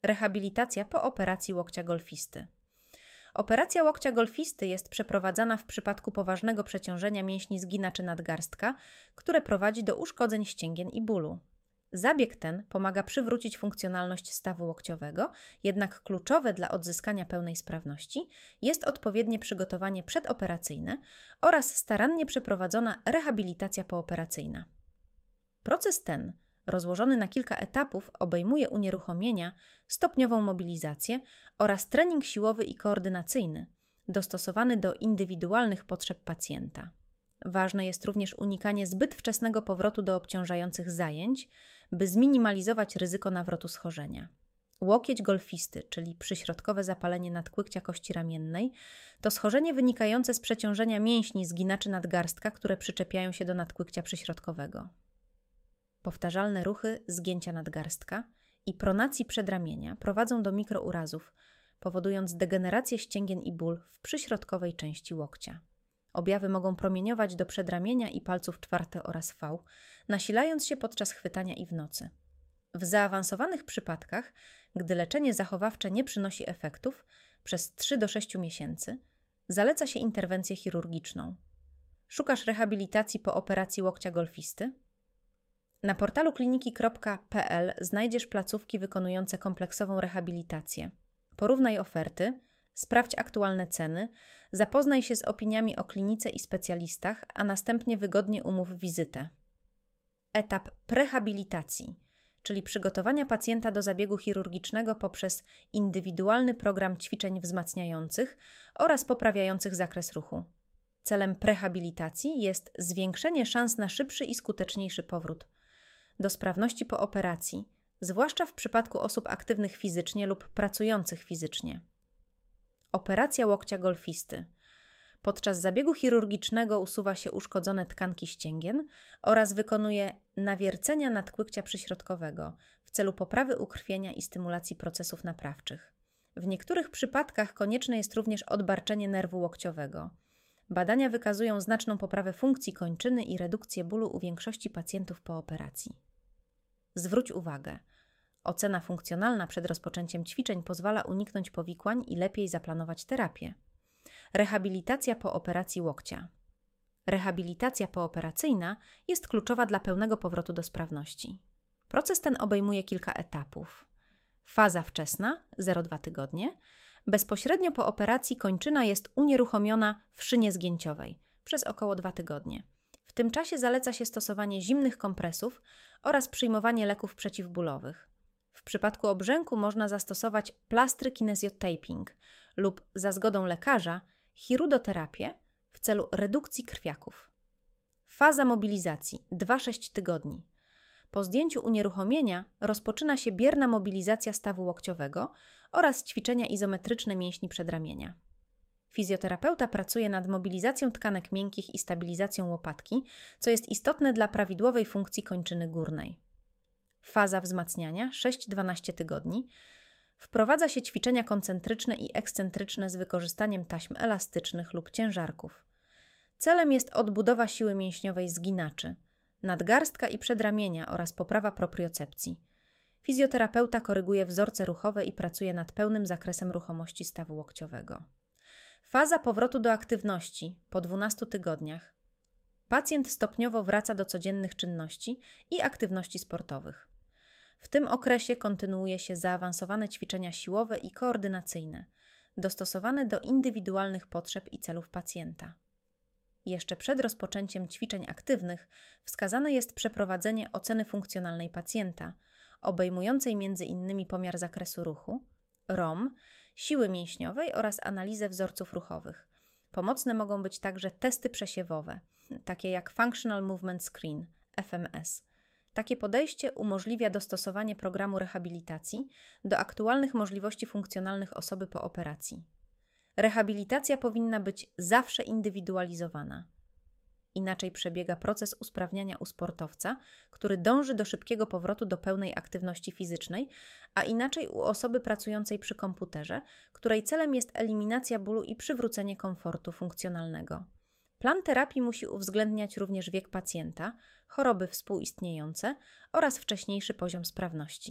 Rehabilitacja po operacji łokcia golfisty. Operacja łokcia golfisty jest przeprowadzana w przypadku poważnego przeciążenia mięśni zginaczy nadgarstka, które prowadzi do uszkodzeń ścięgien i bólu. Zabieg ten pomaga przywrócić funkcjonalność stawu łokciowego, jednak kluczowe dla odzyskania pełnej sprawności jest odpowiednie przygotowanie przedoperacyjne oraz starannie przeprowadzona rehabilitacja pooperacyjna. Proces ten, rozłożony na kilka etapów, obejmuje unieruchomienia, stopniową mobilizację oraz trening siłowy i koordynacyjny, dostosowany do indywidualnych potrzeb pacjenta. Ważne jest również unikanie zbyt wczesnego powrotu do obciążających zajęć, by zminimalizować ryzyko nawrotu schorzenia. Łokieć golfisty, czyli przyśrodkowe zapalenie nadkłykcia kości ramiennej, to schorzenie wynikające z przeciążenia mięśni zginaczy nadgarstka, które przyczepiają się do nadkłykcia przyśrodkowego. Powtarzalne ruchy zgięcia nadgarstka i pronacji przedramienia prowadzą do mikrourazów, powodując degenerację ścięgien i ból w przyśrodkowej części łokcia. Objawy mogą promieniować do przedramienia i palców czwarte oraz V, nasilając się podczas chwytania i w nocy. W zaawansowanych przypadkach, gdy leczenie zachowawcze nie przynosi efektów, przez 3 do 6 miesięcy zaleca się interwencję chirurgiczną. Szukasz rehabilitacji po operacji łokcia golfisty? Na portalu kliniki.pl znajdziesz placówki wykonujące kompleksową rehabilitację. Porównaj oferty, sprawdź aktualne ceny, zapoznaj się z opiniami o klinice i specjalistach, a następnie wygodnie umów wizytę. Etap prehabilitacji, czyli przygotowania pacjenta do zabiegu chirurgicznego poprzez indywidualny program ćwiczeń wzmacniających oraz poprawiających zakres ruchu. Celem prehabilitacji jest zwiększenie szans na szybszy i skuteczniejszy powrót do sprawności po operacji, zwłaszcza w przypadku osób aktywnych fizycznie lub pracujących fizycznie. Operacja łokcia golfisty. Podczas zabiegu chirurgicznego usuwa się uszkodzone tkanki ścięgien oraz wykonuje nawiercenia nadkłykcia przyśrodkowego w celu poprawy ukrwienia i stymulacji procesów naprawczych. W niektórych przypadkach konieczne jest również odbarczenie nerwu łokciowego. Badania wykazują znaczną poprawę funkcji kończyny i redukcję bólu u większości pacjentów po operacji. Zwróć uwagę. Ocena funkcjonalna przed rozpoczęciem ćwiczeń pozwala uniknąć powikłań i lepiej zaplanować terapię. Rehabilitacja po operacji łokcia. Rehabilitacja pooperacyjna jest kluczowa dla pełnego powrotu do sprawności. Proces ten obejmuje kilka etapów. Faza wczesna, 0,2 tygodnie. Bezpośrednio po operacji kończyna jest unieruchomiona w szynie zgięciowej przez około 2 tygodnie. W tym czasie zaleca się stosowanie zimnych kompresów oraz przyjmowanie leków przeciwbólowych. W przypadku obrzęku można zastosować plastry kinesiotaping lub za zgodą lekarza chirudoterapię w celu redukcji krwiaków. Faza mobilizacji 2-6 tygodni. Po zdjęciu unieruchomienia rozpoczyna się bierna mobilizacja stawu łokciowego oraz ćwiczenia izometryczne mięśni przedramienia. Fizjoterapeuta pracuje nad mobilizacją tkanek miękkich i stabilizacją łopatki, co jest istotne dla prawidłowej funkcji kończyny górnej. Faza wzmacniania 6-12 tygodni. Wprowadza się ćwiczenia koncentryczne i ekscentryczne z wykorzystaniem taśm elastycznych lub ciężarków. Celem jest odbudowa siły mięśniowej zginaczy, nadgarstka i przedramienia oraz poprawa propriocepcji. Fizjoterapeuta koryguje wzorce ruchowe i pracuje nad pełnym zakresem ruchomości stawu łokciowego. Faza powrotu do aktywności po 12 tygodniach. Pacjent stopniowo wraca do codziennych czynności i aktywności sportowych. W tym okresie kontynuuje się zaawansowane ćwiczenia siłowe i koordynacyjne, dostosowane do indywidualnych potrzeb i celów pacjenta. Jeszcze przed rozpoczęciem ćwiczeń aktywnych wskazane jest przeprowadzenie oceny funkcjonalnej pacjenta, obejmującej m.in. pomiar zakresu ruchu, ROM, siły mięśniowej oraz analizę wzorców ruchowych. Pomocne mogą być także testy przesiewowe, takie jak Functional Movement Screen, FMS. Takie podejście umożliwia dostosowanie programu rehabilitacji do aktualnych możliwości funkcjonalnych osoby po operacji. Rehabilitacja powinna być zawsze indywidualizowana. Inaczej przebiega proces usprawniania u sportowca, który dąży do szybkiego powrotu do pełnej aktywności fizycznej, a inaczej u osoby pracującej przy komputerze, której celem jest eliminacja bólu i przywrócenie komfortu funkcjonalnego. Plan terapii musi uwzględniać również wiek pacjenta, choroby współistniejące oraz wcześniejszy poziom sprawności.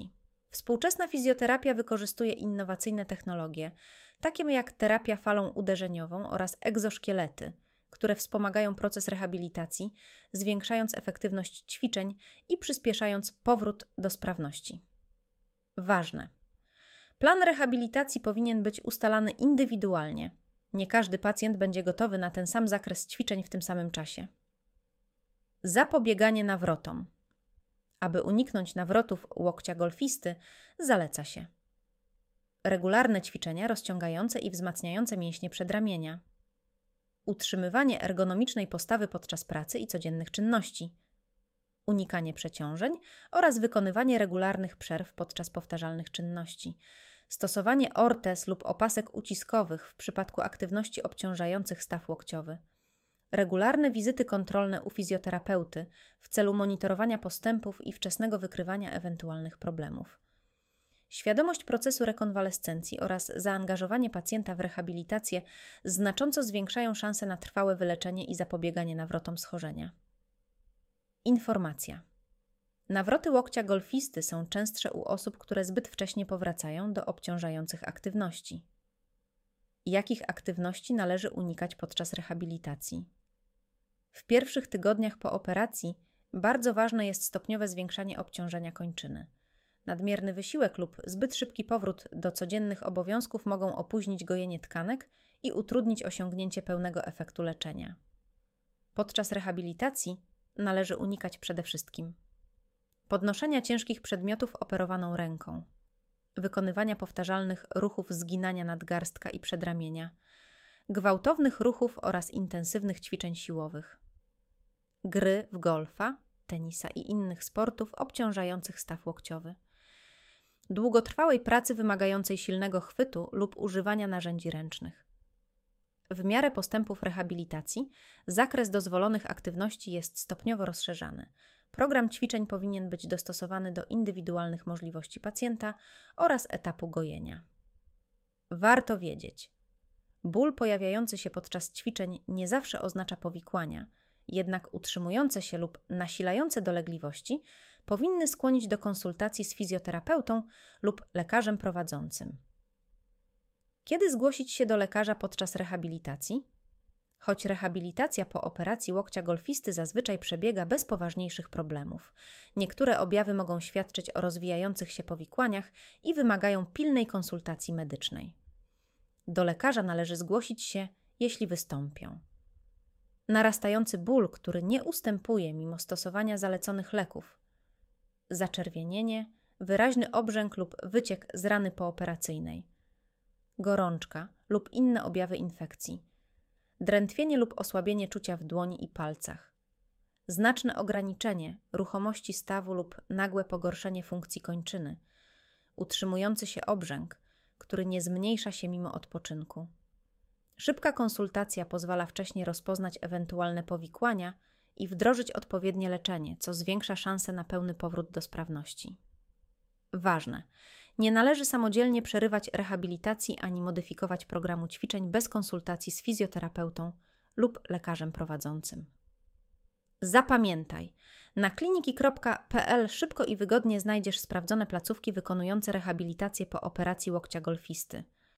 Współczesna fizjoterapia wykorzystuje innowacyjne technologie, takie jak terapia falą uderzeniową oraz egzoszkielety, które wspomagają proces rehabilitacji, zwiększając efektywność ćwiczeń i przyspieszając powrót do sprawności. Ważne. Plan rehabilitacji powinien być ustalany indywidualnie. Nie każdy pacjent będzie gotowy na ten sam zakres ćwiczeń w tym samym czasie. Zapobieganie nawrotom. Aby uniknąć nawrotów łokcia golfisty, zaleca się regularne ćwiczenia rozciągające i wzmacniające mięśnie przedramienia, utrzymywanie ergonomicznej postawy podczas pracy i codziennych czynności, unikanie przeciążeń oraz wykonywanie regularnych przerw podczas powtarzalnych czynności, stosowanie ortez lub opasek uciskowych w przypadku aktywności obciążających staw łokciowy, regularne wizyty kontrolne u fizjoterapeuty w celu monitorowania postępów i wczesnego wykrywania ewentualnych problemów. Świadomość procesu rekonwalescencji oraz zaangażowanie pacjenta w rehabilitację znacząco zwiększają szanse na trwałe wyleczenie i zapobieganie nawrotom schorzenia. Informacja. Nawroty łokcia golfisty są częstsze u osób, które zbyt wcześnie powracają do obciążających aktywności. Jakich aktywności należy unikać podczas rehabilitacji? W pierwszych tygodniach po operacji bardzo ważne jest stopniowe zwiększanie obciążenia kończyny. Nadmierny wysiłek lub zbyt szybki powrót do codziennych obowiązków mogą opóźnić gojenie tkanek i utrudnić osiągnięcie pełnego efektu leczenia. Podczas rehabilitacji należy unikać przede wszystkim podnoszenia ciężkich przedmiotów operowaną ręką, wykonywania powtarzalnych ruchów zginania nadgarstka i przedramienia, gwałtownych ruchów oraz intensywnych ćwiczeń siłowych, gry w golfa, tenisa i innych sportów obciążających staw łokciowy, długotrwałej pracy wymagającej silnego chwytu lub używania narzędzi ręcznych. W miarę postępów rehabilitacji zakres dozwolonych aktywności jest stopniowo rozszerzany. Program ćwiczeń powinien być dostosowany do indywidualnych możliwości pacjenta oraz etapu gojenia. Warto wiedzieć, ból pojawiający się podczas ćwiczeń nie zawsze oznacza powikłania, jednak utrzymujące się lub nasilające dolegliwości powinny skłonić do konsultacji z fizjoterapeutą lub lekarzem prowadzącym. Kiedy zgłosić się do lekarza podczas rehabilitacji? Choć rehabilitacja po operacji łokcia golfisty zazwyczaj przebiega bez poważniejszych problemów, niektóre objawy mogą świadczyć o rozwijających się powikłaniach i wymagają pilnej konsultacji medycznej. Do lekarza należy zgłosić się, jeśli wystąpią narastający ból, który nie ustępuje mimo stosowania zaleconych leków, zaczerwienienie, wyraźny obrzęk lub wyciek z rany pooperacyjnej, gorączka lub inne objawy infekcji, drętwienie lub osłabienie czucia w dłoni i palcach, znaczne ograniczenie ruchomości stawu lub nagłe pogorszenie funkcji kończyny, utrzymujący się obrzęk, który nie zmniejsza się mimo odpoczynku. Szybka konsultacja pozwala wcześniej rozpoznać ewentualne powikłania i wdrożyć odpowiednie leczenie, co zwiększa szanse na pełny powrót do sprawności. Ważne! Nie należy samodzielnie przerywać rehabilitacji ani modyfikować programu ćwiczeń bez konsultacji z fizjoterapeutą lub lekarzem prowadzącym. Zapamiętaj! Na kliniki.pl szybko i wygodnie znajdziesz sprawdzone placówki wykonujące rehabilitację po operacji łokcia golfisty.